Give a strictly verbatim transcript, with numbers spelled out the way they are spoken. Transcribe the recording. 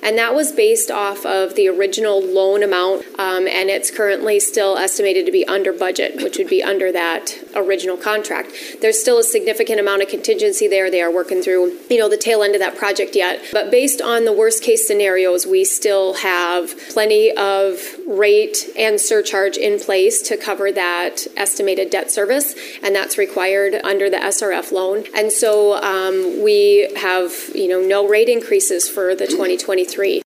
And that was based off of the original loan amount, um, and it's currently still estimated to be under budget, which would be under that original contract. There's still a significant amount of contingency there. They are working through, you know, the tail end of that project yet. But based on the worst case scenarios, we still have plenty of rate and surcharge in place to cover that estimated debt service, and that's required under the S R F loan. And so um, we have, you know, no rate increases for the twenty twenty-three.